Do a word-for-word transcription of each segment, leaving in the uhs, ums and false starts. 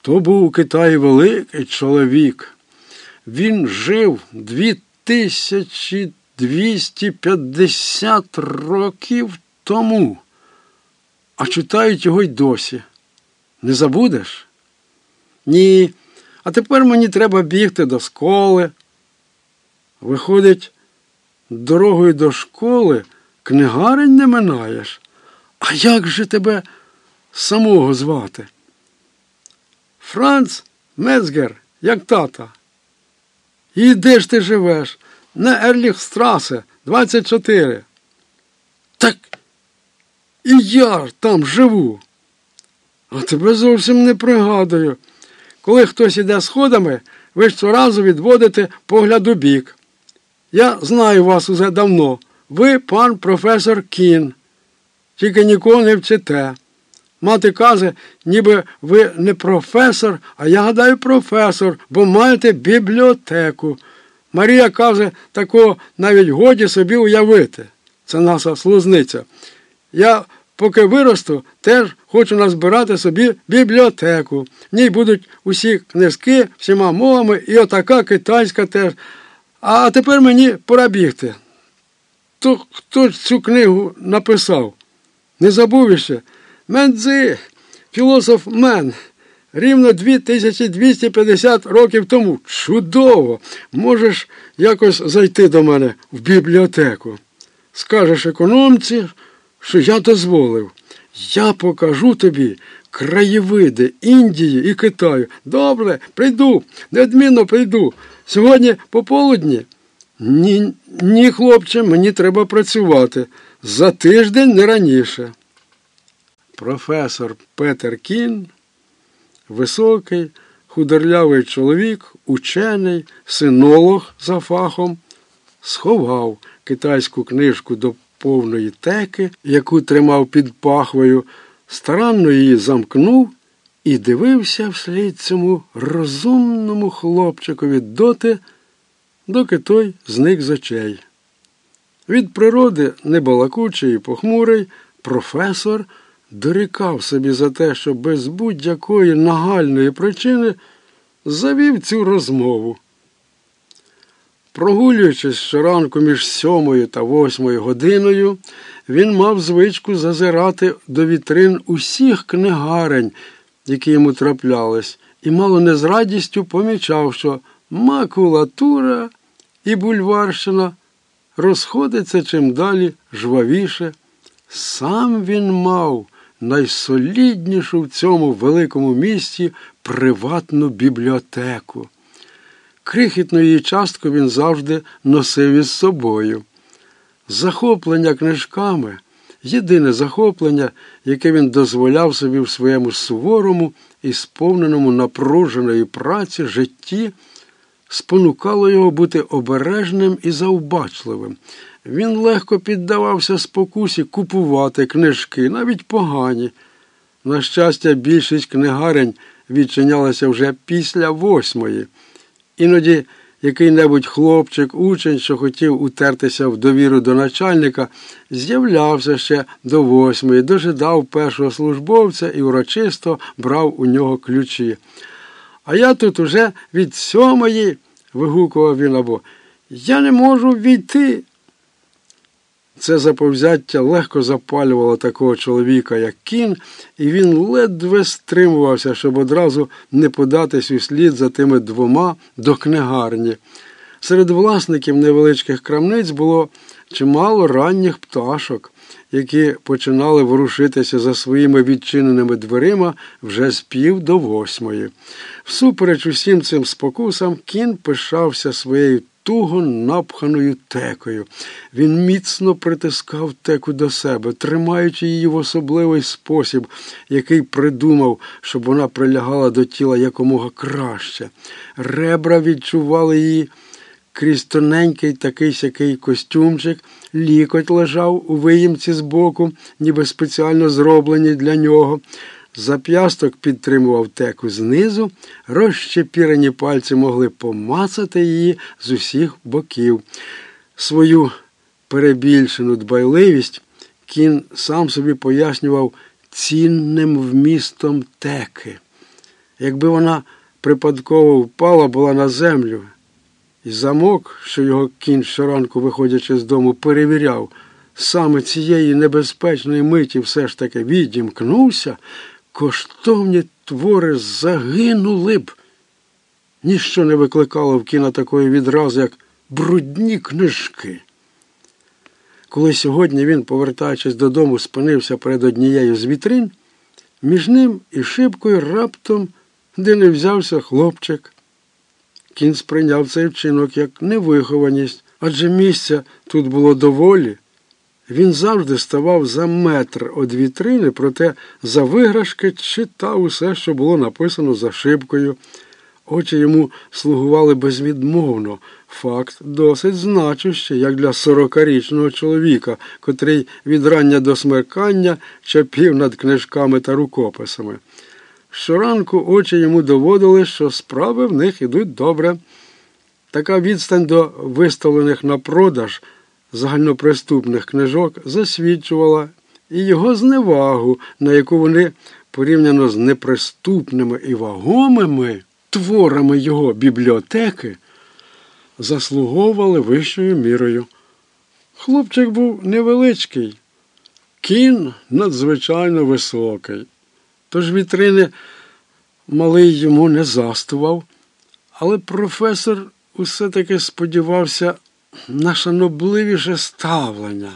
То був у Китаї великий чоловік. Він жив дві тисячі двісті п'ятдесят років тому, а читають його й досі. Не забудеш? Ні, а тепер мені треба бігти до школи. Виходить, дорогою до школи книгарень не минаєш. А як же тебе самого звати? Франц Мецгер, як тата. І де ж ти живеш? На Ерліхстрасе, двадцять чотири. Так і я ж там живу. А тебе зовсім не пригадую. Коли хтось іде сходами, ви ж щоразу відводите погляд у бік. Я знаю вас уже давно. Ви пан професор Кін. Тільки нікого не вчите. Мати каже, ніби ви не професор, а я гадаю професор, бо маєте бібліотеку. Марія каже, такого навіть годі собі уявити. Це наша служниця. Я, поки виросту, теж хочу назбирати собі бібліотеку. В ній будуть усі книжки всіма мовами і отака китайська теж. А тепер мені пора бігти. То хто ж цю книгу написав? Не забув іще? Менцзи, філософ Мен, рівно дві тисячі двісті п'ятдесят років тому. Чудово! Можеш якось зайти до мене в бібліотеку. Скажеш економці, що я дозволив. Я покажу тобі краєвиди Індії і Китаю. Добре, прийду, неодмінно прийду. Сьогодні пополудні? Ні, ні, хлопче, мені треба працювати. За тиждень не раніше. Професор Петер Кін, високий, худорлявий чоловік, учений, синолог за фахом, сховав китайську книжку до повної теки, яку тримав під пахвою, старанно її замкнув і дивився вслід цьому розумному хлопчикові доти, доки той зник з очей. Від природи небалакучий і похмурий професор дорікав собі за те, що без будь-якої нагальної причини завів цю розмову. Прогулюючись щоранку між сьомою та восьмою годиною, він мав звичку зазирати до вітрин усіх книгарень, які йому траплялись, і мало не з радістю помічав, що макулатура і бульварщина розходиться чим далі жвавіше. Сам він мав найсоліднішу в цьому великому місті приватну бібліотеку. Крихітну її частку він завжди носив із собою. Захоплення книжками, єдине захоплення, яке він дозволяв собі в своєму суворому і сповненому напруженої праці житті, спонукало його бути обережним і завбачливим. Він легко піддавався спокусі купувати книжки, навіть погані. На щастя, більшість книгарень відчинялася вже після восьмої. Іноді який-небудь хлопчик, учень, що хотів утертися в довіру до начальника, з'являвся ще до восьмої, дожидав першого службовця і урочисто брав у нього ключі. «А я тут уже від сьомої», – вигукував він, або «Я не можу ввійти». Це заповзяття легко запалювало такого чоловіка, як Кін, і він ледве стримувався, щоб одразу не податись услід за тими двома до книгарні. Серед власників невеличких крамниць було чимало ранніх пташок, які починали ворушитися за своїми відчиненими дверима вже з пів до восьмої. Всупереч усім цим спокусам, Кін пишався своєю туго напханою текою. Він міцно притискав теку до себе, тримаючи її в особливий спосіб, який придумав, щоб вона прилягала до тіла якомога краще. Ребра відчували її крізь тоненький такий-сякий костюмчик, лікоть лежав у виїмці збоку, ніби спеціально зроблений для нього. Зап'ясток підтримував теку знизу, розщепірені пальці могли помацати її з усіх боків. Свою перебільшену дбайливість Кін сам собі пояснював цінним вмістом теки. Якби вона припадково впала була на землю, і замок, що його кінь щоранку, виходячи з дому, перевіряв, саме цієї небезпечної миті все ж таки відімкнувся, коштовні твори загинули б. Ніщо не викликало в кіна такої відрази, як брудні книжки. Коли сьогодні він, повертаючись додому, спинився перед однією з вітрин, між ним і шибкою раптом де не взявся хлопчик. Кін сприйняв цей вчинок як невихованість, адже місця тут було доволі. Він завжди ставав за метр від вітрини, проте за виграшки читав усе, що було написано за шибкою. Очі йому слугували безвідмовно. Факт досить значущий, як для сорокарічного чоловіка, котрий від рання до смеркання чапів над книжками та рукописами. Щоранку очі йому доводили, що справи в них ідуть добре. Така відстань до виставлених на продаж загальноприступних книжок засвідчувала і його зневагу, на яку вони, порівняно з неприступними і вагомими творами його бібліотеки, заслуговували вищою мірою. Хлопчик був невеличкий, Кін надзвичайно високий. Тож вітрини малий йому не застував, але професор усе-таки сподівався на шанобливіше ставлення.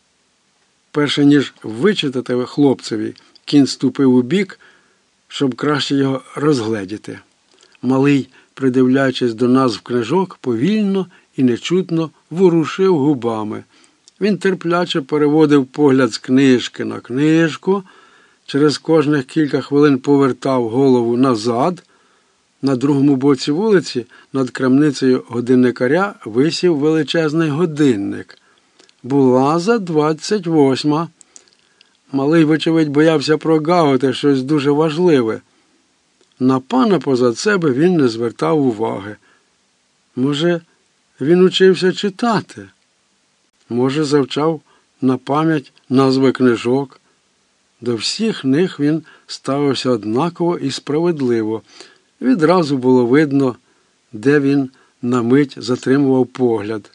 Перше ніж вичитати хлопцеві, Кін ступив у бік, щоб краще його розгледіти. Малий, придивляючись до назв книжок, повільно і нечутно ворушив губами. Він терпляче переводив погляд з книжки на книжку, через кожних кілька хвилин повертав голову назад. На другому боці вулиці, над крамницею годинникаря, висів величезний годинник. Була за двадцять восьма. Малий, вочевидь, боявся прогавити щось дуже важливе. На пана позад себе він не звертав уваги. Може, він учився читати? Може, завчав на пам'ять назви книжок? До всіх них він ставився однаково і справедливо. Відразу було видно, де він на мить затримував погляд.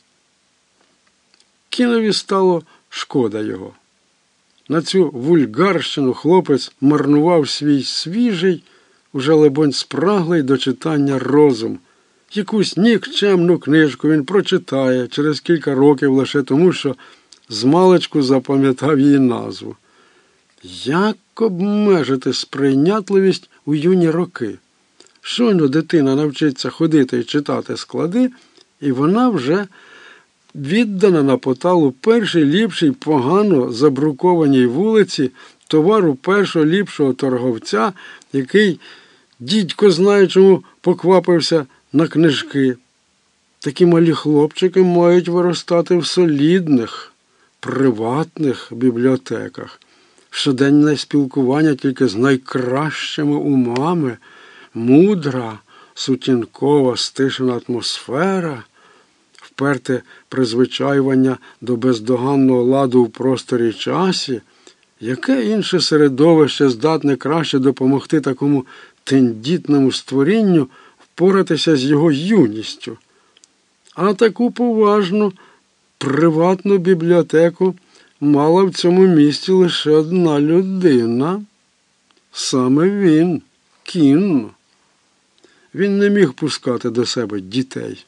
Кінові стало шкода його. На цю вульгарщину хлопець марнував свій свіжий, уже, либонь, спраглий до читання розум. Якусь нікчемну книжку він прочитає через кілька років лише тому, що змалечку запам'ятав її назву. Як обмежити сприйнятливість у юні роки? Щойно дитина навчиться ходити і читати склади, і вона вже віддана на поталу першій ліпшій погано забрукованій вулиці товару першого ліпшого торговця, який, дідько знає чому, поквапився на книжки. Такі малі хлопчики мають виростати в солідних, приватних бібліотеках. Щоденне спілкування тільки з найкращими умами, мудра, сутінкова, стишена атмосфера, вперте призвичаювання до бездоганного ладу в просторі й часі. Яке інше середовище здатне краще допомогти такому тендітному створінню впоратися з його юністю? А таку поважну приватну бібліотеку мала в цьому місті лише одна людина. Саме він, Кін. Він не міг пускати до себе дітей.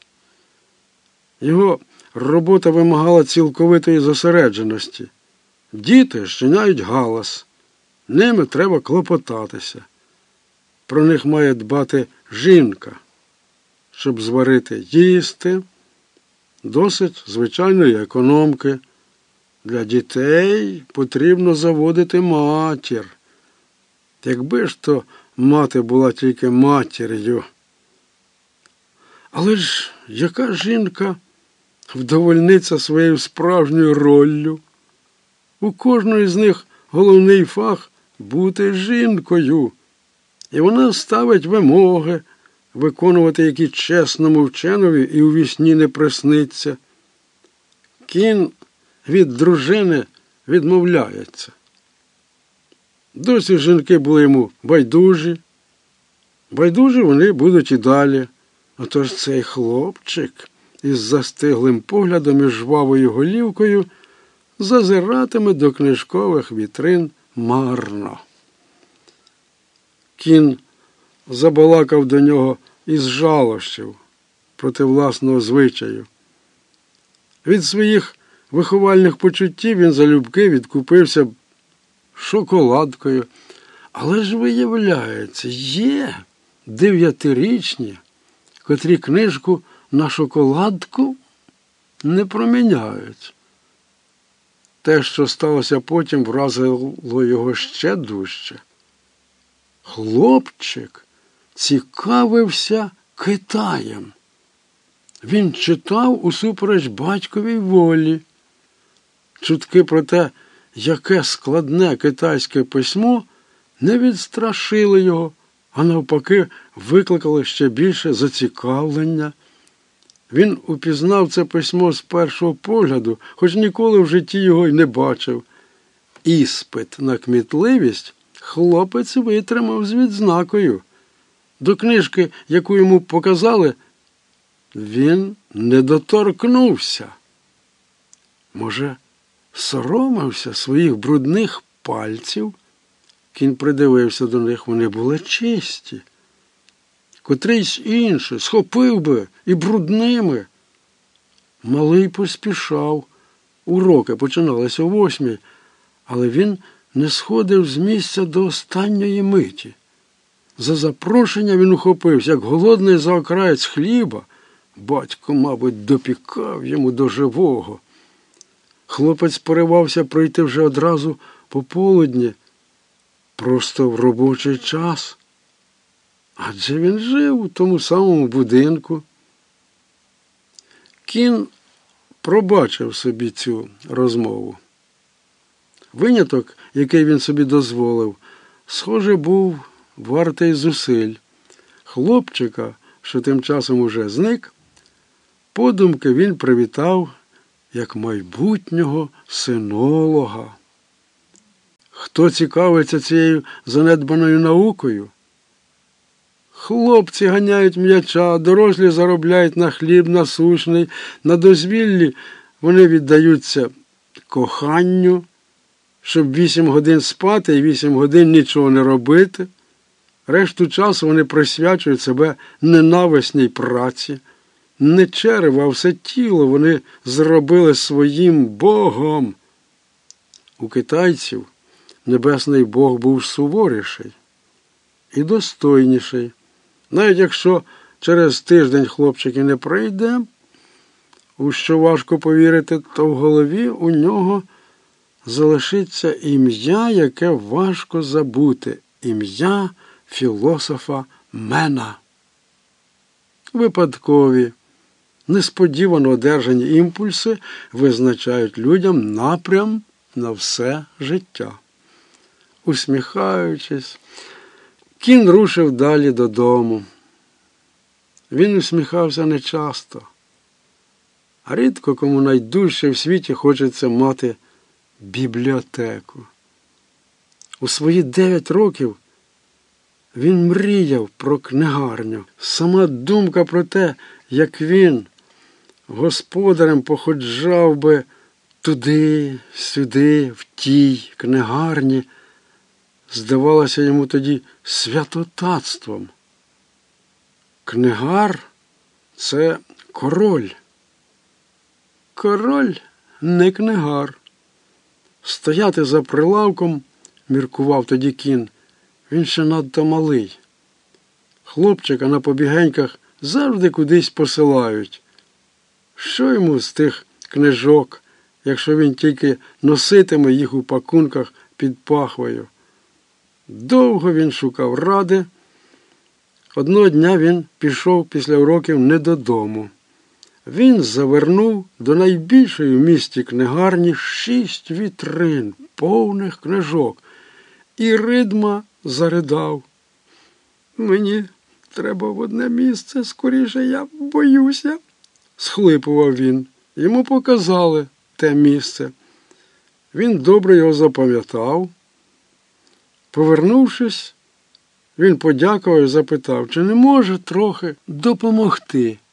Його робота вимагала цілковитої зосередженості. Діти щиняють галас. Ними треба клопотатися. Про них має дбати жінка. Щоб зварити їсти, досить звичайної економки. Для дітей потрібно заводити матір. Якби ж то мати була тільки матір'ю. Але ж яка жінка вдовольниться своєю справжньою роллю? У кожної з них головний фах – бути жінкою. І вона ставить вимоги, виконувати які чесному вченові і у вісні не присниться. Кін від дружини відмовляється. Досі жінки були йому байдужі. Байдуже вони будуть і далі. Отож цей хлопчик із застиглим поглядом і жвавою голівкою зазиратиме до книжкових вітрин марно. Кін забалакав до нього із жалощів проти власного звичаю. Від своїх виховальних почуттів він залюбки відкупився шоколадкою. Але ж, виявляється, є дев'ятирічні, котрі книжку на шоколадку не проміняють. Те, що сталося потім, вразило його ще дужче. Хлопчик цікавився Китаєм. Він читав усупереч батьковій волі. Чутки про те, яке складне китайське письмо, не відстрашили його, а навпаки викликали ще більше зацікавлення. Він упізнав це письмо з першого погляду, хоч ніколи в житті його й не бачив. Іспит на кмітливість хлопець витримав з відзнакою. До книжки, яку йому показали, він не доторкнувся. Може, соромився своїх брудних пальців? Кін придивився до них, вони були чисті. Котрийсь інший схопив би і брудними. Малий поспішав. Уроки починалися о восьмій, але він не сходив з місця до останньої миті. За запрошення він ухопився, як голодний за окраєць хліба. Батько, мабуть, допікав йому до живого. Хлопець поривався прийти вже одразу пополудні, просто в робочий час. Адже він жив у тому самому будинку. Кін пробачив собі цю розмову. Виняток, який він собі дозволив, схоже, був вартий зусиль. Хлопчика, що тим часом уже зник, подумки він привітав як майбутнього синолога. Хто цікавиться цією занедбаною наукою? Хлопці ганяють м'яча, дорослі заробляють на хліб насущний, на дозвіллі вони віддаються коханню, щоб вісім годин спати і вісім годин нічого не робити. Решту часу вони присвячують себе ненависній праці. Не черево, а все тіло вони зробили своїм Богом. У китайців небесний Бог був суворіший і достойніший. Навіть якщо через тиждень хлопчик і не прийде, у що важко повірити, то в голові у нього залишиться ім'я, яке важко забути. Ім'я філософа Мена. Випадкові, несподівано одержані імпульси визначають людям напрям на все життя. Усміхаючись, Кін рушив далі додому. Він усміхався нечасто, а рідко кому найдужче в світі хочеться мати бібліотеку. У свої дев'ять років він мріяв про книгарню. Сама думка про те, як він господарем походжав би туди, сюди, в тій книгарні, здавалося йому тоді святотатством. Книгар – це король. Король не книгар. Стояти за прилавком, міркував тоді Кін, він ще надто малий. Хлопчика на побігеньках завжди кудись посилають. Що йому з тих книжок, якщо він тільки носитиме їх у пакунках під пахвою? Довго він шукав ради. Одного дня він пішов після уроків не додому. Він завернув до найбільшої в місті книгарні шість вітрин, повних книжок. І ридма заридав. «Мені треба в одне місце, скоріше я боюся», – схлипував він. Йому показали те місце. Він добре його запам'ятав. Повернувшись, Він подякував і запитав, чи не може трохи допомогти.